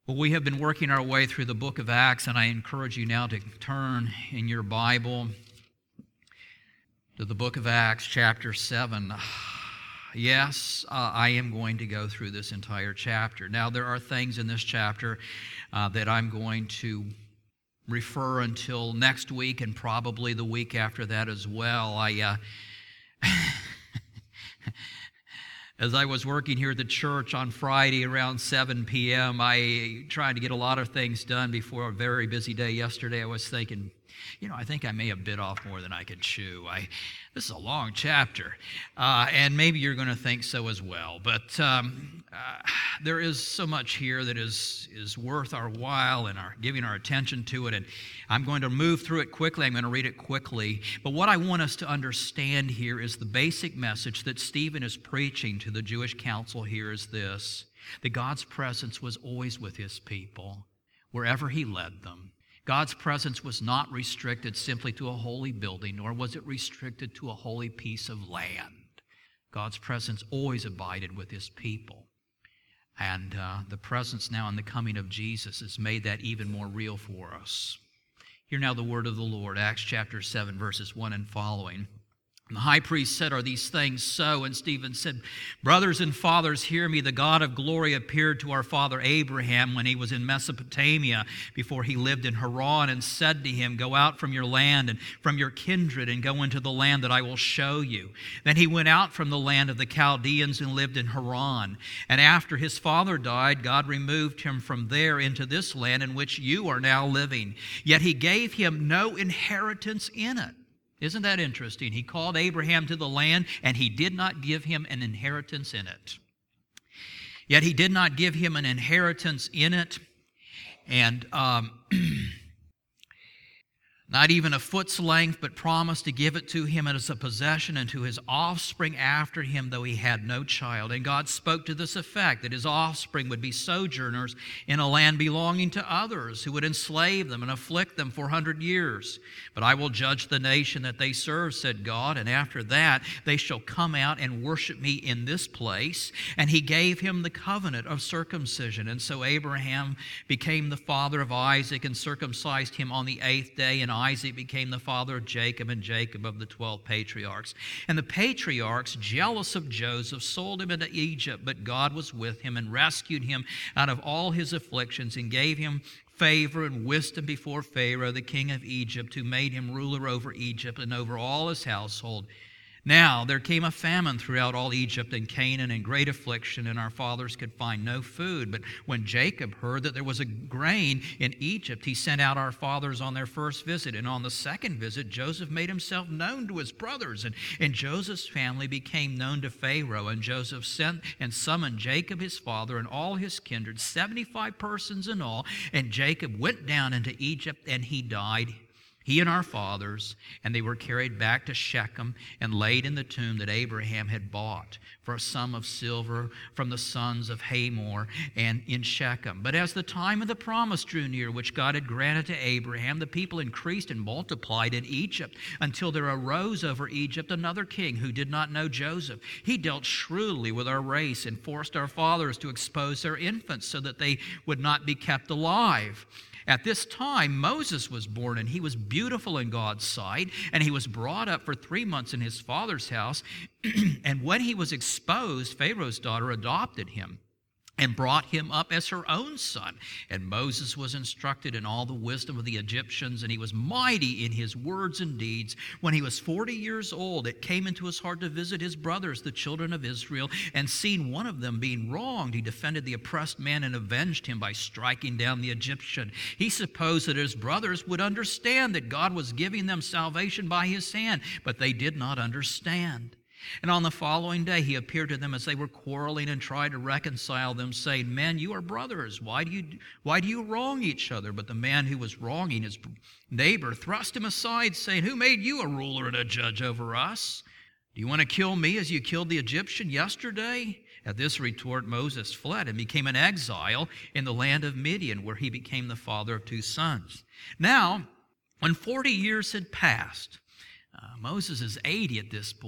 Well, we have been working our way through the book of Acts, and I encourage you now to turn in your Bible to the book of Acts, chapter 7. Yes, I am going to go through this entire chapter. Now, there are things in this chapter that I'm going to refer until next week and probably the week after that as well. As I was working here at the church on Friday around 7 p.m., I tried to get a lot of things done before a very busy day yesterday. I was thinking, I think I may have bit off more than I could chew. This is a long chapter, and maybe you're going to think so as well. But there is so much here that is worth our while and giving our attention to it. And I'm going to move through it quickly. I'm going to read it quickly. But what I want us to understand here is the basic message that Stephen is preaching to the Jewish council here is this: that God's presence was always with His people, wherever He led them. God's presence was not restricted simply to a holy building, nor was it restricted to a holy piece of land. God's presence always abided with His people. And the presence now in the coming of Jesus has made that even more real for us. Hear now the word of the Lord, Acts chapter 7, verses 1 and following. And the high priest said, "Are these things so?" And Stephen said, "Brothers and fathers, hear me. The God of glory appeared to our father Abraham when he was in Mesopotamia, before he lived in Haran, and said to him, 'Go out from your land and from your kindred and go into the land that I will show you.' Then he went out from the land of the Chaldeans and lived in Haran. And after his father died, God removed him from there into this land in which you are now living. Yet he gave him no inheritance in it." Isn't that interesting? He called Abraham to the land, and He did not give him an inheritance in it. Yet He did not give him an inheritance in it, and not even a foot's length, but promised to give it to him as a possession and to his offspring after him, though he had no child. And God spoke to this effect, that his offspring would be sojourners in a land belonging to others, who would enslave them and afflict them for 100 years. "But I will judge the nation that they serve," said God, "and after that they shall come out and worship me in this place." And He gave him the covenant of circumcision. And so Abraham became the father of Isaac, and circumcised him on the 8th day, and Isaac became the father of Jacob, and Jacob of the 12 patriarchs. And the patriarchs, jealous of Joseph, sold him into Egypt, but God was with him and rescued him out of all his afflictions, and gave him favor and wisdom before Pharaoh, the king of Egypt, who made him ruler over Egypt and over all his household. Now there came a famine throughout all Egypt and Canaan, and great affliction, and our fathers could find no food. But when Jacob heard that there was a grain in Egypt, he sent out our fathers on their first visit. And on the second visit, Joseph made himself known to his brothers, and Joseph's family became known to Pharaoh. And Joseph sent and summoned Jacob his father and all his kindred, 75 persons in all. And Jacob went down into Egypt, and he died, he and our fathers, and they were carried back to Shechem and laid in the tomb that Abraham had bought for a sum of silver from the sons of Hamor and in Shechem. But as the time of the promise drew near, which God had granted to Abraham, the people increased and multiplied in Egypt, until there arose over Egypt another king who did not know Joseph. He dealt shrewdly with our race and forced our fathers to expose their infants so that they would not be kept alive. At this time, Moses was born, and he was beautiful in God's sight, and he was brought up for 3 months in his father's house. And when he was exposed, Pharaoh's daughter adopted him and brought him up as her own son. And Moses was instructed in all the wisdom of the Egyptians, and he was mighty in his words and deeds. When he was 40 years old, it came into his heart to visit his brothers, the children of Israel, and seeing one of them being wronged, he defended the oppressed man and avenged him by striking down the Egyptian. He supposed that his brothers would understand that God was giving them salvation by his hand, but they did not understand. And on the following day he appeared to them as they were quarreling, and tried to reconcile them, saying, "Men, you are brothers. Why do you wrong each other?" But the man who was wronging his neighbor thrust him aside, saying, "Who made you a ruler and a judge over us? Do you want to kill me as you killed the Egyptian yesterday?" At this retort, Moses fled and became an exile in the land of Midian, where he became the father of 2 sons. Now, when 40 years had passed, Moses is 80 at this point.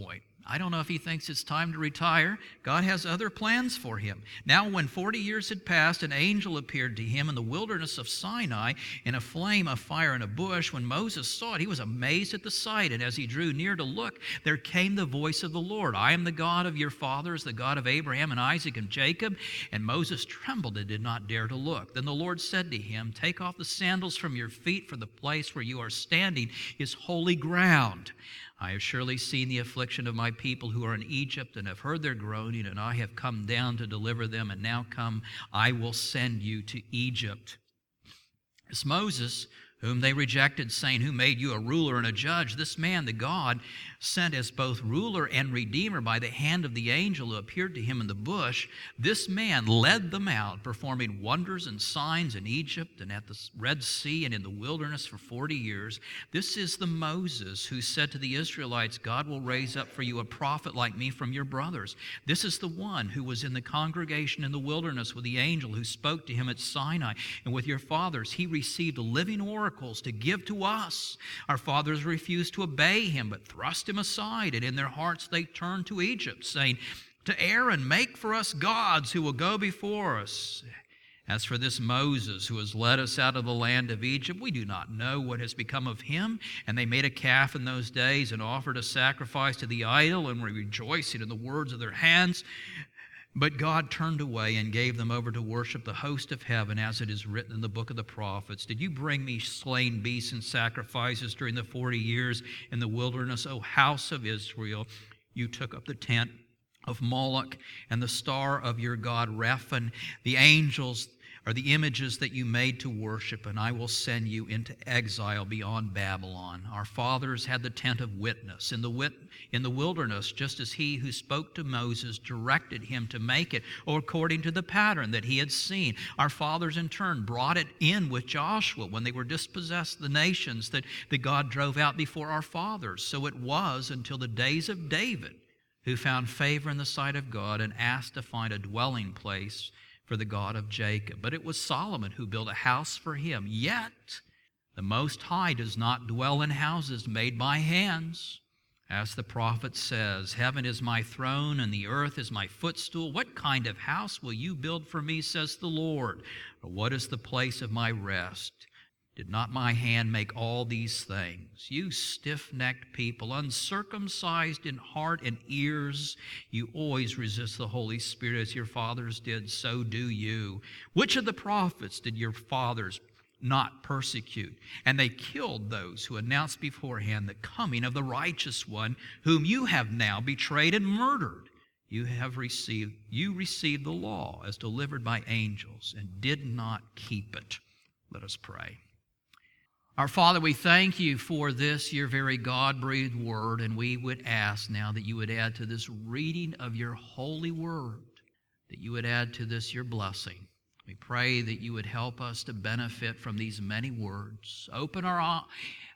I don't know if he thinks it's time to retire. God has other plans for him. Now, when 40 years had passed, an angel appeared to him in the wilderness of Sinai in a flame of fire in a bush. When Moses saw it, he was amazed at the sight. And as he drew near to look, there came the voice of the Lord. I am the God of your fathers, the God of Abraham and Isaac and Jacob. And Moses trembled and did not dare to look. Then the Lord said to him, take off the sandals from your feet, for the place where you are standing is holy ground. I have surely seen the affliction of my people who are in Egypt and have heard their groaning, and I have come down to deliver them, and now come, I will send you to Egypt. It's Moses, whom they rejected, saying, who made you a ruler and a judge? This man, the God, sent as both ruler and redeemer by the hand of the angel who appeared to him in the bush. This man led them out, performing wonders and signs in Egypt and at the Red Sea and in the wilderness for 40 years. This is the Moses who said to the Israelites, God will raise up for you a prophet like me from your brothers. This is the one who was in the congregation in the wilderness with the angel who spoke to him at Sinai. And with your fathers he received living oracles to give to us. Our fathers refused to obey him, but thrust him aside, and in their hearts they turned to Egypt, saying to Aaron, make for us gods who will go before us. As for this Moses who has led us out of the land of Egypt, we do not know what has become of him. And they made a calf in those days and offered a sacrifice to the idol, and were rejoicing in the words of their hands. But God turned away and gave them over to worship the host of heaven, as it is written in the book of the prophets. Did you bring me slain beasts and sacrifices during the 40 years in the wilderness, O house of Israel? You took up the tent of Moloch and the star of your god Rephan, the angels are the images that you made to worship, and I will send you into exile beyond Babylon. Our fathers had the tent of witness in the wilderness, just as he who spoke to Moses directed him to make it, or according to the pattern that he had seen. Our fathers in turn brought it in with Joshua when they were dispossessed the nations that God drove out before our fathers. So it was until the days of David, who found favor in the sight of God and asked to find a dwelling place for the God of Jacob. But it was Solomon who built a house for him. Yet the Most High does not dwell in houses made by hands. As the prophet says, heaven is my throne and the earth is my footstool. What kind of house will you build for me, says the Lord? Or what is the place of my rest? Did not my hand make all these things? You stiff-necked people, uncircumcised in heart and ears, you always resist the Holy Spirit as your fathers did, so do you. Which of the prophets did your fathers not persecute? And they killed those who announced beforehand the coming of the righteous one, whom you have now betrayed and murdered. You received the law as delivered by angels and did not keep it. Let us pray. Our Father, we thank you for this, your very God-breathed word, and we would ask now that you would add to this reading of your holy word, that you would add to this your blessing. We pray that you would help us to benefit from these many words. Open our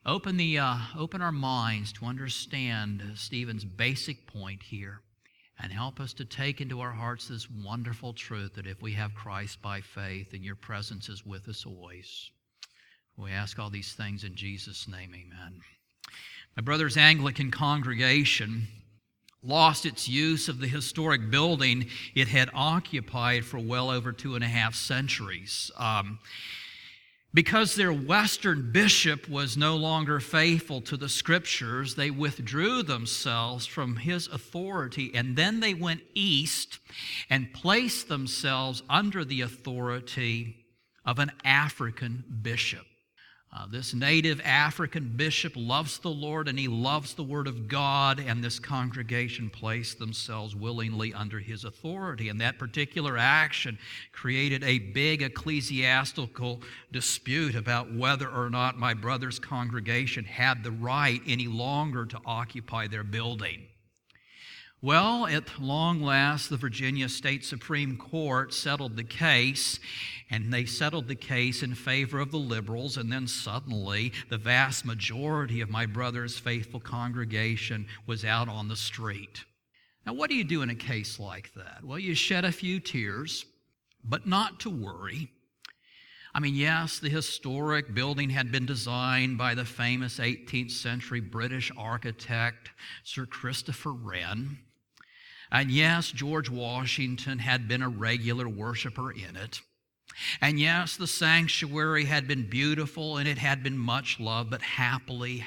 minds to understand Stephen's basic point here, and help us to take into our hearts this wonderful truth that if we have Christ by faith, then your presence is with us always. We ask all these things in Jesus' name, amen. My brother's Anglican congregation lost its use of the historic building it had occupied for well over 2.5 centuries. Because their Western bishop was no longer faithful to the Scriptures, they withdrew themselves from his authority, and then they went east and placed themselves under the authority of an African bishop. This native African bishop loves the Lord and he loves the Word of God, and this congregation placed themselves willingly under his authority. And that particular action created a big ecclesiastical dispute about whether or not my brother's congregation had the right any longer to occupy their building. Well, at long last, the Virginia State Supreme Court settled the case, and they settled the case in favor of the liberals, and then suddenly the vast majority of my brother's faithful congregation was out on the street. Now, what do you do in a case like that? Well, you shed a few tears, but not to worry. I mean, yes, the historic building had been designed by the famous 18th century British architect Sir Christopher Wren. And yes, George Washington had been a regular worshiper in it. And yes, the sanctuary had been beautiful and it had been much loved, but happily,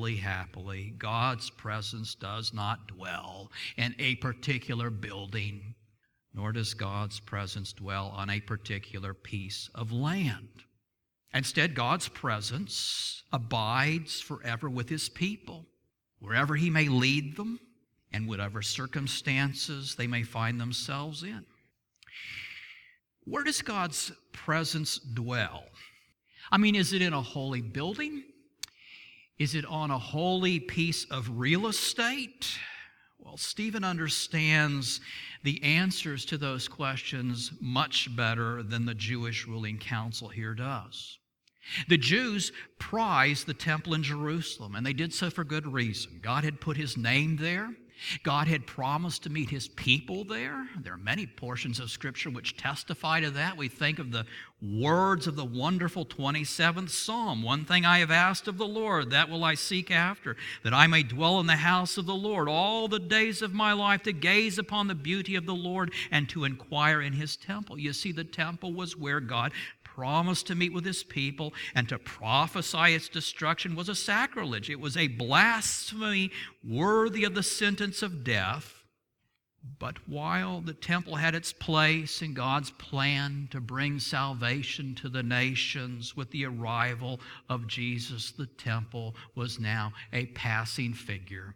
God's presence does not dwell in a particular building, nor does God's presence dwell on a particular piece of land. Instead, God's presence abides forever with His people, wherever He may lead them and whatever circumstances they may find themselves in. Where does God's presence dwell? I mean, is it in a holy building? Is it on a holy piece of real estate? Well, Stephen understands the answers to those questions much better than the Jewish ruling council here does. The Jews prized the temple in Jerusalem, and they did so for good reason. God had put His name there. God had promised to meet His people there. There are many portions of Scripture which testify to that. We think of the words of the wonderful 27th Psalm. One thing I have asked of the Lord, that will I seek after, that I may dwell in the house of the Lord all the days of my life, to gaze upon the beauty of the Lord and to inquire in His temple. You see, the temple was where God promised to meet with His people, and to prophesy its destruction was a sacrilege. It was a blasphemy worthy of the sentence of death. But while the temple had its place in God's plan to bring salvation to the nations with the arrival of Jesus, the temple was now a passing figure.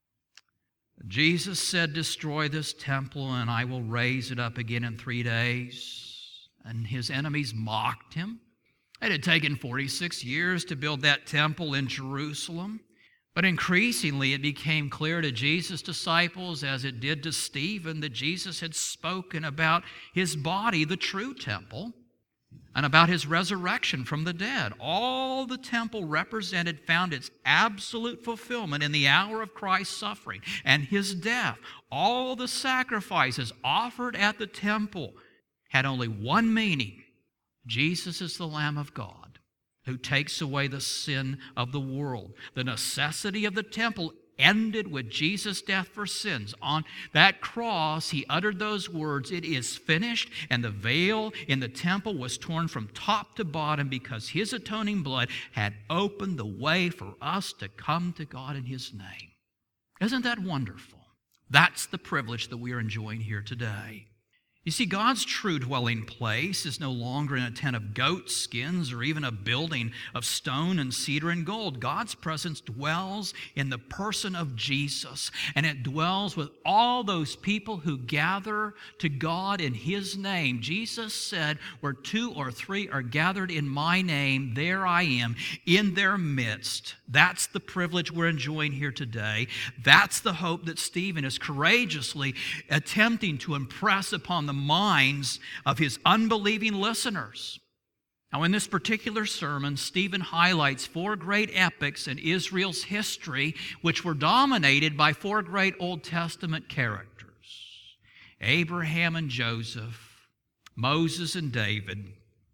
Jesus said, "Destroy this temple, and I will raise it up again in 3 days." And His enemies mocked Him. It had taken 46 years to build that temple in Jerusalem. But increasingly it became clear to Jesus' disciples, as it did to Stephen, that Jesus had spoken about His body, the true temple, and about His resurrection from the dead. All the temple represented found its absolute fulfillment in the hour of Christ's suffering and His death. All the sacrifices offered at the temple had only one meaning: Jesus is the Lamb of God who takes away the sin of the world. The necessity of the temple ended with Jesus' death for sins. On that cross, He uttered those words, "It is finished," and the veil in the temple was torn from top to bottom because His atoning blood had opened the way for us to come to God in His name. Isn't that wonderful? That's the privilege that we are enjoying here today. You see, God's true dwelling place is no longer in a tent of goat skins or even a building of stone and cedar and gold. God's presence dwells in the person of Jesus, and it dwells with all those people who gather to God in His name. Jesus said, "Where 2 or 3 are gathered in my name, there I am in their midst." That's the privilege we're enjoying here today. That's the hope that Stephen is courageously attempting to impress upon the minds of his unbelieving listeners. Now, in this particular sermon, Stephen highlights 4 great epics in Israel's history, which were dominated by 4 great Old Testament characters: Abraham and Joseph, Moses and David.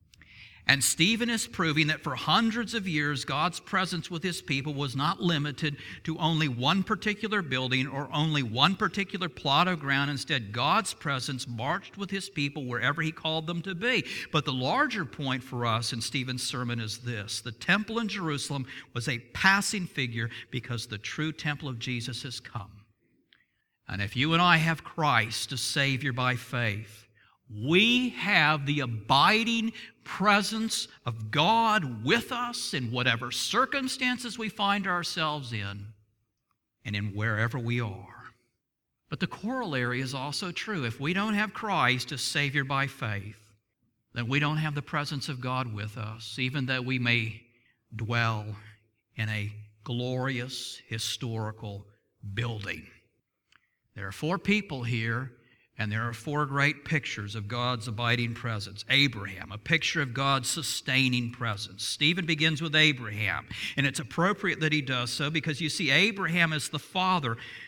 And Stephen is proving that for hundreds of years, God's presence with His people was not limited to only one particular building or only one particular plot of ground. Instead, God's presence marched with His people wherever He called them to be. But the larger point for us in Stephen's sermon is this: the temple in Jerusalem was a passing figure because the true temple of Jesus has come. And if you and I have Christ as Savior by faith, we have the abiding presence of God with us in whatever circumstances we find ourselves in and in wherever we are. But the corollary is also true. If we don't have Christ as Savior by faith, then we don't have the presence of God with us, even though we may dwell in a glorious historical building. There are 4 people here, and there are 4 great pictures of God's abiding presence. Abraham, a picture of God's sustaining presence. Stephen begins with Abraham, and it's appropriate that he does so because you see, Abraham is the father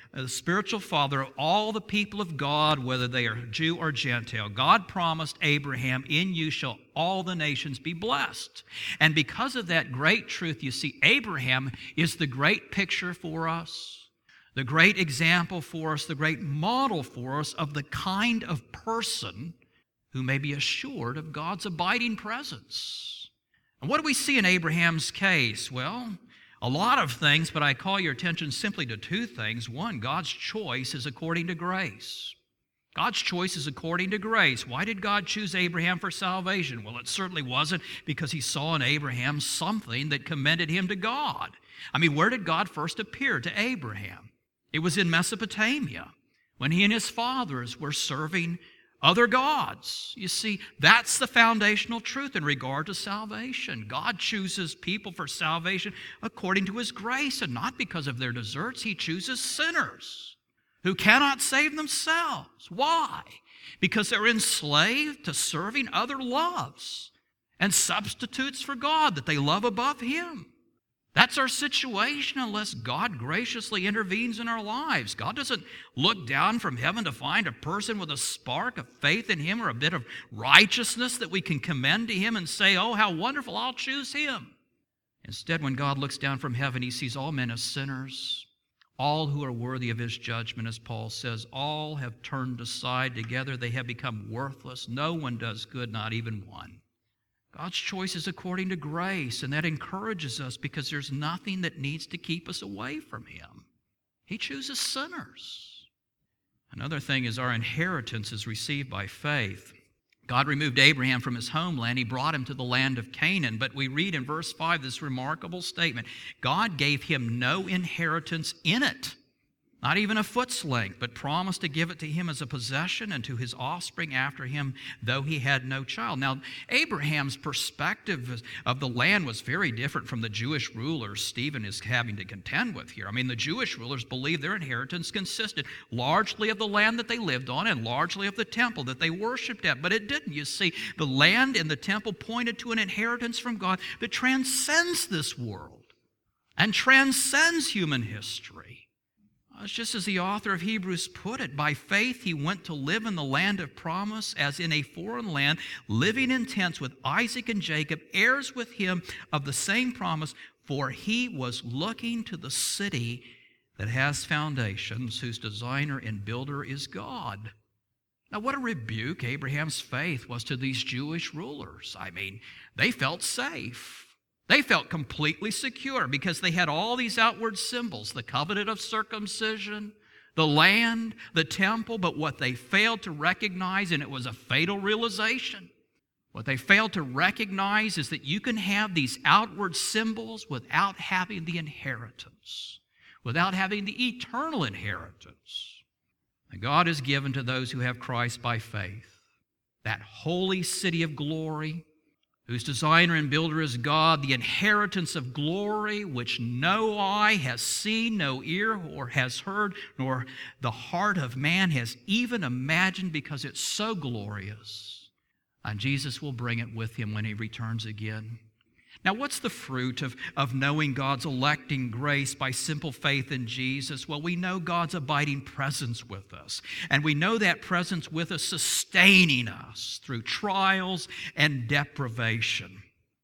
the spiritual father of all the people of God, whether they are Jew or Gentile. God promised Abraham, in you shall all the nations be blessed. And because of that great truth, you see, Abraham is the great picture for us, the great example for us, the great model for us of the kind of person who may be assured of God's abiding presence. And what do we see in Abraham's case? Well, a lot of things, but I call your attention simply to two things. One, God's choice is according to grace. God's choice is according to grace. Why did God choose Abraham for salvation? Well, it certainly wasn't because he saw in Abraham something that commended him to God. I mean, where did God first appear to Abraham? It was in Mesopotamia when he and his fathers were serving other gods. You see, that's the foundational truth in regard to salvation. God chooses people for salvation according to His grace and not because of their deserts. He chooses sinners who cannot save themselves. Why? Because they're enslaved to serving other loves and substitutes for God that they love above Him. That's our situation unless God graciously intervenes in our lives. God doesn't look down from heaven to find a person with a spark of faith in Him or a bit of righteousness that we can commend to Him and say, oh, how wonderful, I'll choose Him. Instead, when God looks down from heaven, He sees all men as sinners, all who are worthy of His judgment, as Paul says. All have turned aside together. They have become worthless. No one does good, not even one. God's choice is according to grace, and that encourages us because there's nothing that needs to keep us away from Him. He chooses sinners. Another thing is our inheritance is received by faith. God removed Abraham from his homeland. He brought him to the land of Canaan. But we read in verse 5 this remarkable statement. God gave him no inheritance in it, not even a foot's length, but promised to give it to him as a possession and to his offspring after him, though he had no child. Now, Abraham's perspective of the land was very different from the Jewish rulers Stephen is having to contend with here. I mean, the Jewish rulers believed their inheritance consisted largely of the land that they lived on and largely of the temple that they worshiped at, but it didn't. You see, the land and the temple pointed to an inheritance from God that transcends this world and transcends human history. It's just as the author of Hebrews put it, by faith he went to live in the land of promise as in a foreign land, living in tents with Isaac and Jacob, heirs with him of the same promise, for he was looking to the city that has foundations, whose designer and builder is God. Now, what a rebuke Abraham's faith was to these Jewish rulers. I mean, they felt safe. They felt completely secure because they had all these outward symbols, the covenant of circumcision, the land, the temple, but what they failed to recognize, and it was a fatal realization, what they failed to recognize is that you can have these outward symbols without having the inheritance, without having the eternal inheritance that God has given to those who have Christ by faith. That holy city of glory, whose designer and builder is God, the inheritance of glory which no eye has seen, no ear or has heard, nor the heart of man has even imagined, because it's so glorious. And Jesus will bring it with Him when He returns again. Now, what's the fruit of knowing God's electing grace by simple faith in Jesus? Well, we know God's abiding presence with us. And we know that presence with us sustaining us through trials and deprivation.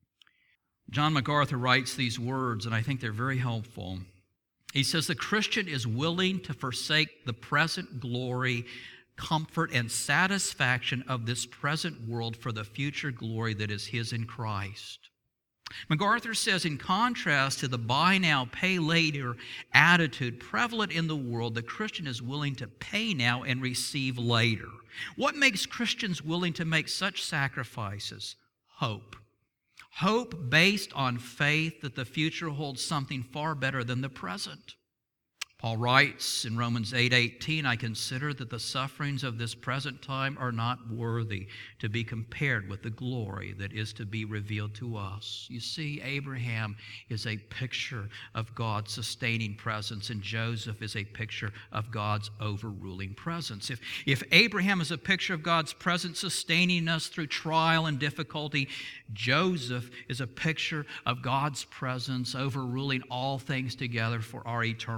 John MacArthur writes these words, and I think they're very helpful. He says, the Christian is willing to forsake the present glory, comfort, and satisfaction of this present world for the future glory that is his in Christ. MacArthur says, in contrast to the buy now, pay later attitude prevalent in the world, the Christian is willing to pay now and receive later. What makes Christians willing to make such sacrifices? Hope. Hope based on faith that the future holds something far better than the present. Paul writes in Romans 8:18, I consider that the sufferings of this present time are not worthy to be compared with the glory that is to be revealed to us. You see, Abraham is a picture of God's sustaining presence, and Joseph is a picture of God's overruling presence. If Abraham is a picture of God's presence sustaining us through trial and difficulty, Joseph is a picture of God's presence overruling all things together for our eternal good.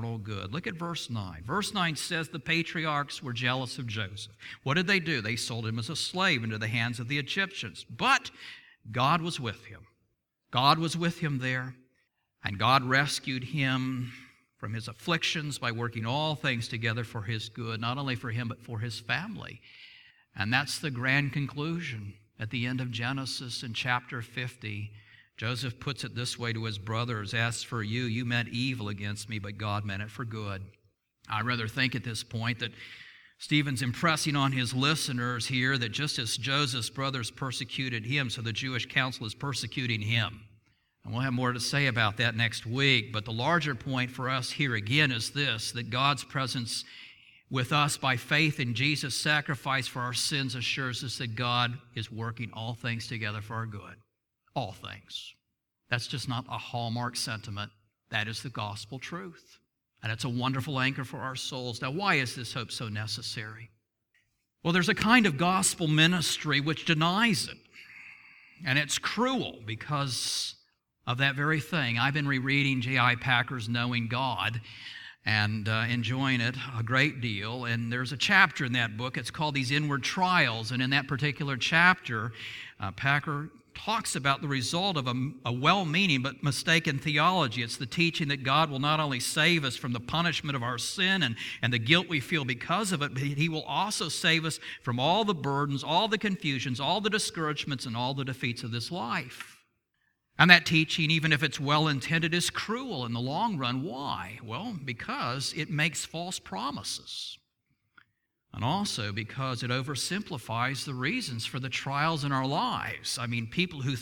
good. Look at verse 9. Verse 9 says the patriarchs were jealous of Joseph. What did they do? They sold him as a slave into the hands of the Egyptians. But God was with him. God was with him there, and God rescued him from his afflictions by working all things together for his good, not only for him, but for his family. And that's the grand conclusion at the end of Genesis in chapter 50. Joseph puts it this way to his brothers, "As for you, you meant evil against me, but God meant it for good." I rather think at this point that Stephen's impressing on his listeners here that just as Joseph's brothers persecuted him, so the Jewish council is persecuting him. And we'll have more to say about that next week. But the larger point for us here again is this, that God's presence with us by faith in Jesus' sacrifice for our sins assures us that God is working all things together for our good. All things. That's just not a hallmark sentiment. That is the gospel truth. And it's a wonderful anchor for our souls. Now, why is this hope so necessary? Well, there's a kind of gospel ministry which denies it. And it's cruel because of that very thing. I've been rereading J.I. Packer's Knowing God and enjoying it a great deal. And there's a chapter in that book. It's called These Inward Trials. And in that particular chapter, Packer talks about the result of a well-meaning but mistaken theology. It's the teaching that God will not only save us from the punishment of our sin and the guilt we feel because of it, but He will also save us from all the burdens, all the confusions, all the discouragements, and all the defeats of this life. And that teaching, even if it's well-intended, is cruel in the long run. Why? Well, because it makes false promises. And also because it oversimplifies the reasons for the trials in our lives. I mean, people who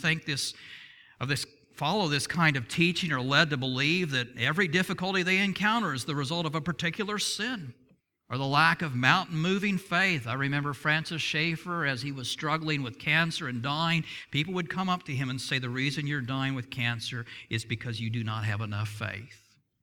follow this kind of teaching are led to believe that every difficulty they encounter is the result of a particular sin or the lack of mountain-moving faith. I remember Francis Schaeffer, as he was struggling with cancer and dying, people would come up to him and say, "The reason you're dying with cancer is because you do not have enough faith."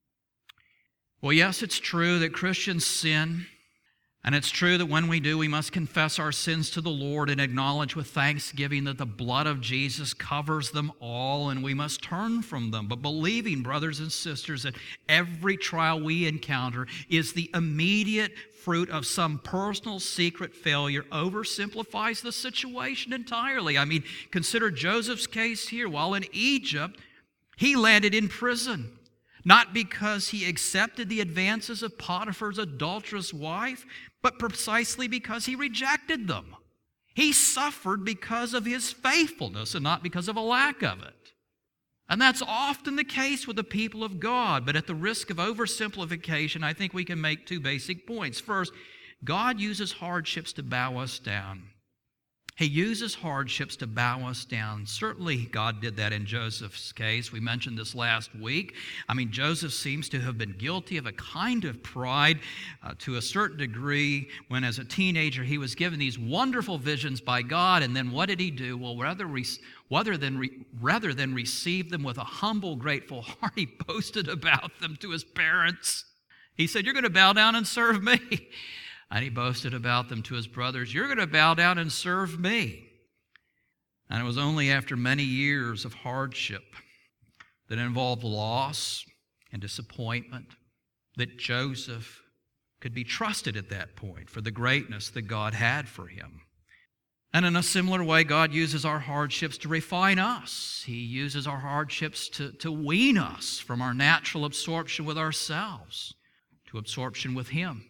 Well, yes, it's true that Christians sin. And it's true that when we do, we must confess our sins to the Lord and acknowledge with thanksgiving that the blood of Jesus covers them all, and we must turn from them. But believing, brothers and sisters, that every trial we encounter is the immediate fruit of some personal secret failure oversimplifies the situation entirely. I mean, consider Joseph's case here. While in Egypt, he landed in prison. Not because he accepted the advances of Potiphar's adulterous wife, but precisely because he rejected them. He suffered because of his faithfulness and not because of a lack of it. And that's often the case with the people of God. But at the risk of oversimplification, I think we can make two basic points. First, God uses hardships to bow us down. He uses hardships to bow us down. Certainly, God did that in Joseph's case. We mentioned this last week. I mean, Joseph seems to have been guilty of a kind of pride to a certain degree when, as a teenager, he was given these wonderful visions by God. And then what did he do? Well, rather than receive them with a humble, grateful heart, he boasted about them to his parents. He said, "You're going to bow down and serve me." And he boasted about them to his brothers, "You're going to bow down and serve me." And it was only after many years of hardship that involved loss and disappointment that Joseph could be trusted at that point for the greatness that God had for him. And in a similar way, God uses our hardships to refine us. He uses our hardships to wean us from our natural absorption with ourselves to absorption with Him.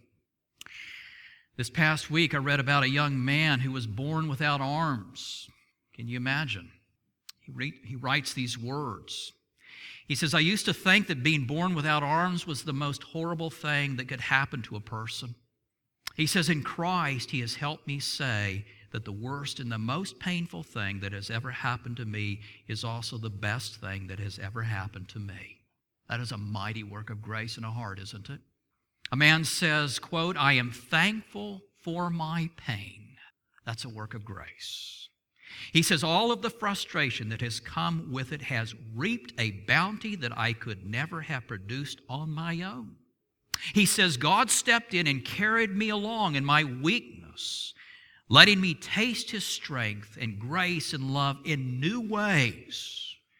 This past week, I read about a young man who was born without arms. Can you imagine? He writes these words. He says, "I used to think that being born without arms was the most horrible thing that could happen to a person." He says, "In Christ, He has helped me say that the worst and the most painful thing that has ever happened to me is also the best thing that has ever happened to me." That is a mighty work of grace in a heart, isn't it? A man says, quote, "I am thankful for my pain." That's a work of grace. He says, "All of the frustration that has come with it has reaped a bounty that I could never have produced on my own." He says, "God stepped in and carried me along in my weakness, letting me taste His strength and grace and love in new ways."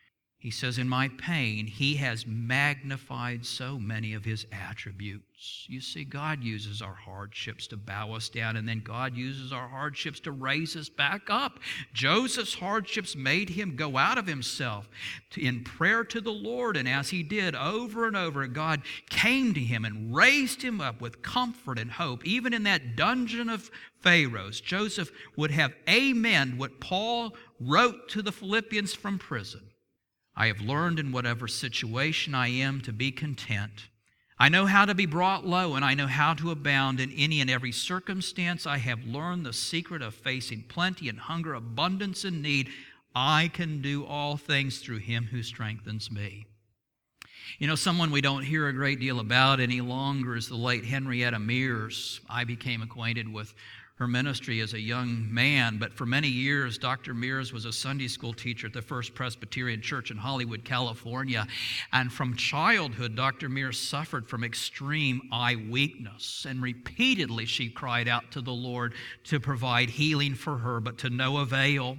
He says, in my pain, He has magnified so many of His attributes. You see, God uses our hardships to bow us down, and then God uses our hardships to raise us back up. Joseph's hardships made him go out of himself in prayer to the Lord, and as he did over and over, God came to him and raised him up with comfort and hope. Even in that dungeon of Pharaoh's, Joseph would have amened what Paul wrote to the Philippians from prison. I have learned in whatever situation I am to be content. I know how to be brought low, and I know how to abound in any and every circumstance. I have learned the secret of facing plenty and hunger, abundance and need. I can do all things through Him who strengthens me. You know, someone we don't hear a great deal about any longer is the late Henrietta Mears. I became acquainted with her ministry as a young man, but for many years, Dr. Mears was a Sunday school teacher at the First Presbyterian Church in Hollywood, California. And from childhood, Dr. Mears suffered from extreme eye weakness. And repeatedly she cried out to the Lord to provide healing for her, but to no avail.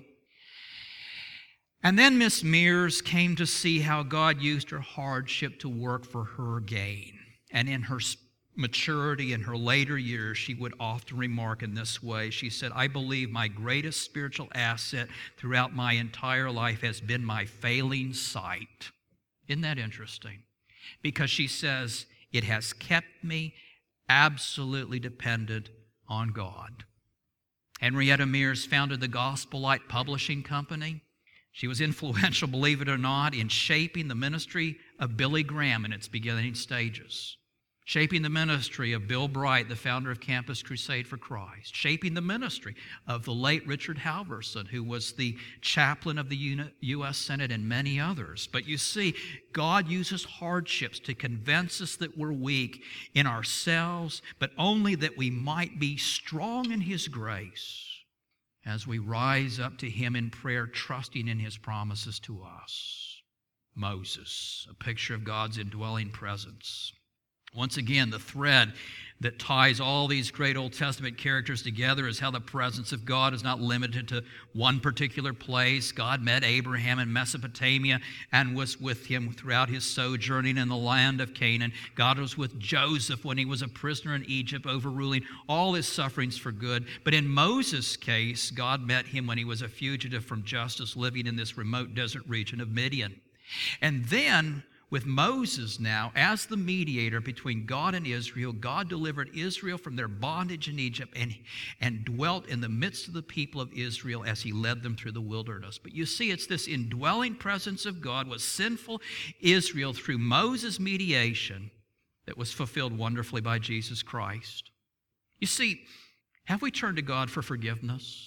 And then Miss Mears came to see how God used her hardship to work for her gain. And in her maturity in her later years, she would often remark in this way. She said, I believe my greatest spiritual asset throughout my entire life has been my failing sight. Isn't that interesting? Because she says, it has kept me absolutely dependent on God. Henrietta Mears founded the Gospel Light Publishing Company. She was influential, believe it or not, in shaping the ministry of Billy Graham in its beginning stages. Shaping the ministry of Bill Bright, the founder of Campus Crusade for Christ. Shaping the ministry of the late Richard Halverson, who was the chaplain of the U.S. Senate, and many others. But you see, God uses hardships to convince us that we're weak in ourselves, but only that we might be strong in His grace as we rise up to Him in prayer, trusting in His promises to us. Moses, a picture of God's indwelling presence. Once again, the thread that ties all these great Old Testament characters together is how the presence of God is not limited to one particular place. God met Abraham in Mesopotamia and was with him throughout his sojourning in the land of Canaan. God was with Joseph when he was a prisoner in Egypt, overruling all his sufferings for good. But in Moses' case, God met him when he was a fugitive from justice, living in this remote desert region of Midian. And then, with Moses now as the mediator between God and Israel, God delivered Israel from their bondage in Egypt and dwelt in the midst of the people of Israel as He led them through the wilderness. But you see, it's this indwelling presence of God with sinful Israel through Moses' mediation that was fulfilled wonderfully by Jesus Christ. You see, have we turned to God for forgiveness?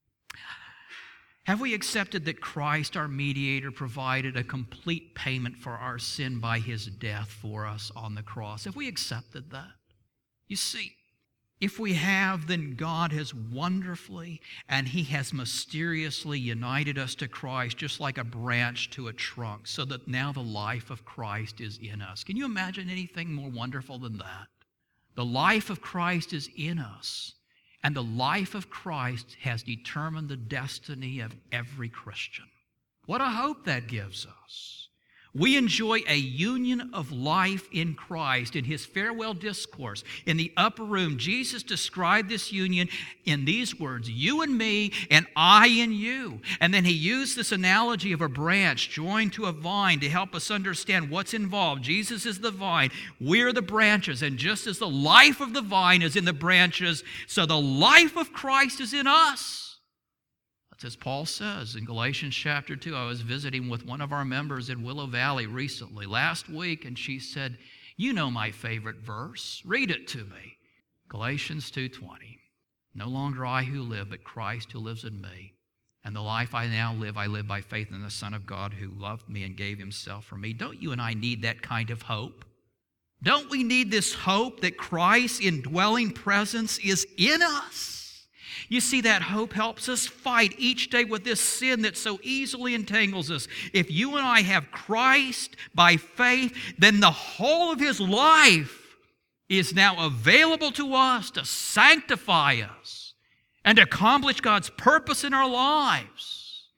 Have we accepted that Christ, our mediator, provided a complete payment for our sin by His death for us on the cross? Have we accepted that? You see, if we have, then God has wonderfully and He has mysteriously united us to Christ, just like a branch to a trunk, so that now the life of Christ is in us. Can you imagine anything more wonderful than that? The life of Christ is in us. And the life of Christ has determined the destiny of every Christian. What a hope that gives us. We enjoy a union of life in Christ. In His farewell discourse in the upper room, Jesus described this union in these words, you and me and I in you. And then He used this analogy of a branch joined to a vine to help us understand what's involved. Jesus is the vine, we're the branches, and just as the life of the vine is in the branches, so the life of Christ is in us. That's as Paul says in Galatians chapter 2. I was visiting with one of our members in Willow Valley recently, last week, and she said, you know my favorite verse. Read it to me. Galatians 2:20. No longer I who live, but Christ who lives in me. And the life I now live, I live by faith in the Son of God who loved me and gave Himself for me. Don't you and I need that kind of hope? Don't we need this hope that Christ's indwelling presence is in us? You see, that hope helps us fight each day with this sin that so easily entangles us. If you and I have Christ by faith, then the whole of His life is now available to us to sanctify us and accomplish God's purpose in our lives.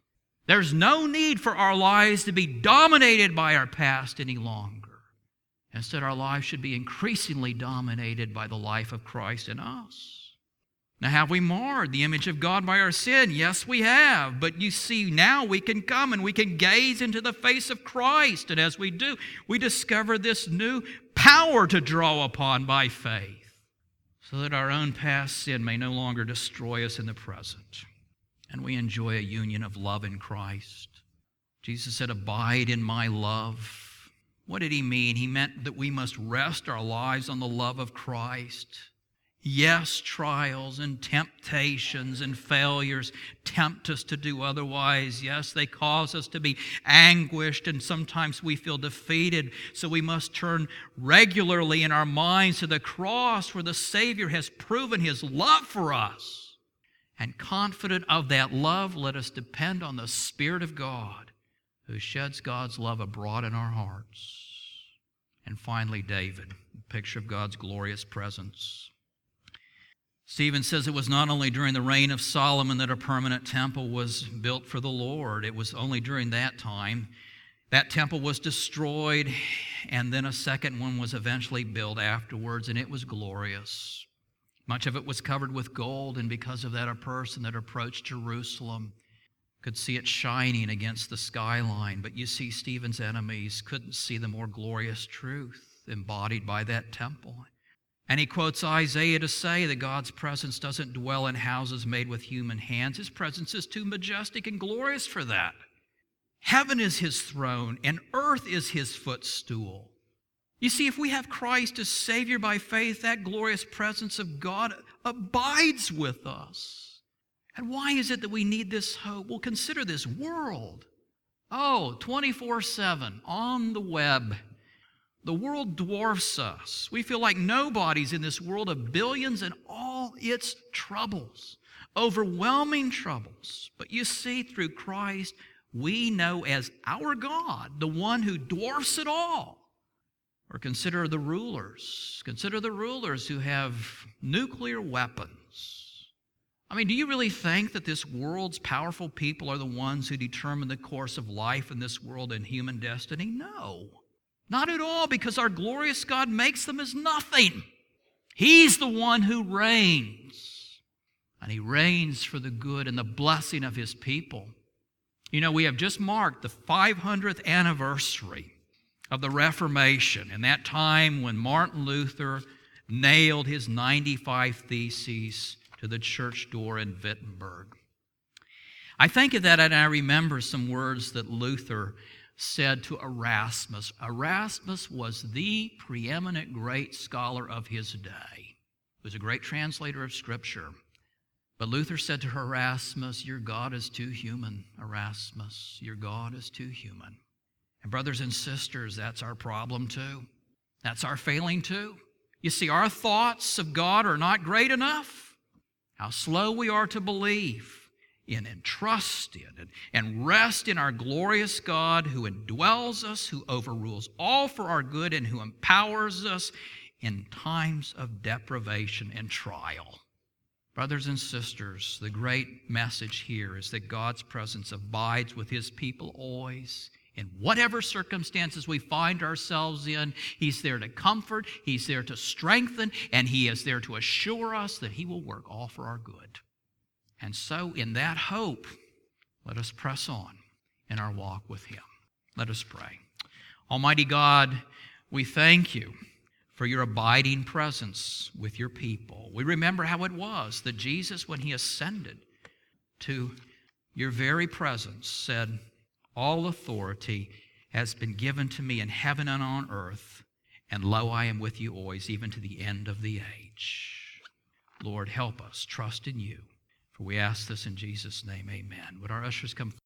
There's no need for our lives to be dominated by our past any longer. Instead, our lives should be increasingly dominated by the life of Christ in us. Now, have we marred the image of God by our sin? Yes, we have. But you see, now we can come and we can gaze into the face of Christ. And as we do, we discover this new power to draw upon by faith, so that our own past sin may no longer destroy us in the present. And we enjoy a union of love in Christ. Jesus said, "Abide in my love." What did he mean? He meant that we must rest our lives on the love of Christ. Yes, trials and temptations and failures tempt us to do otherwise. Yes, they cause us to be anguished, and sometimes we feel defeated. So we must turn regularly in our minds to the cross, where the Savior has proven His love for us. And confident of that love, let us depend on the Spirit of God, who sheds God's love abroad in our hearts. And finally, David, a picture of God's glorious presence. Stephen says it was not only during the reign of Solomon that a permanent temple was built for the Lord. It was only during that time. That temple was destroyed, and then a second one was eventually built afterwards, and it was glorious. Much of it was covered with gold, and because of that, a person that approached Jerusalem could see it shining against the skyline. But you see, Stephen's enemies couldn't see the more glorious truth embodied by that temple. And he quotes Isaiah to say that God's presence doesn't dwell in houses made with human hands. His presence is too majestic and glorious for that. Heaven is His throne, and earth is His footstool. You see, if we have Christ as Savior by faith, that glorious presence of God abides with us. And why is it that we need this hope? Well, consider this world. 24/7 on the web. The world dwarfs us. We feel like nobody's in this world of billions and all its troubles, overwhelming troubles. But you see, through Christ, we know as our God, the one who dwarfs it all. Or consider the rulers. Consider the rulers who have nuclear weapons. I mean, do you really think that this world's powerful people are the ones who determine the course of life in this world and human destiny? No. Not at all, because our glorious God makes them as nothing. He's the one who reigns. And He reigns for the good and the blessing of His people. You know, we have just marked the 500th anniversary of the Reformation, and that time when Martin Luther nailed his 95 Theses to the church door in Wittenberg. I think of that and I remember some words that Luther said to Erasmus. Erasmus was the preeminent great scholar of his day. He was a great translator of Scripture. But Luther said to Erasmus, "Your God is too human, Erasmus. Your God is too human." And brothers and sisters, that's our problem too. That's our failing too. You see, our thoughts of God are not great enough. How slow we are to believe in and trust in and rest in our glorious God who indwells us, who overrules all for our good, and who empowers us in times of deprivation and trial. Brothers and sisters, the great message here is that God's presence abides with His people always. In whatever circumstances we find ourselves in, He's there to comfort, He's there to strengthen, and He is there to assure us that He will work all for our good. And so, in that hope, let us press on in our walk with Him. Let us pray. Almighty God, we thank You for Your abiding presence with Your people. We remember how it was that Jesus, when He ascended to Your very presence, said, "All authority has been given to Me in heaven and on earth, and lo, I am with you always, even to the end of the age." Lord, help us trust in You. For we ask this in Jesus' name, amen. Would our ushers come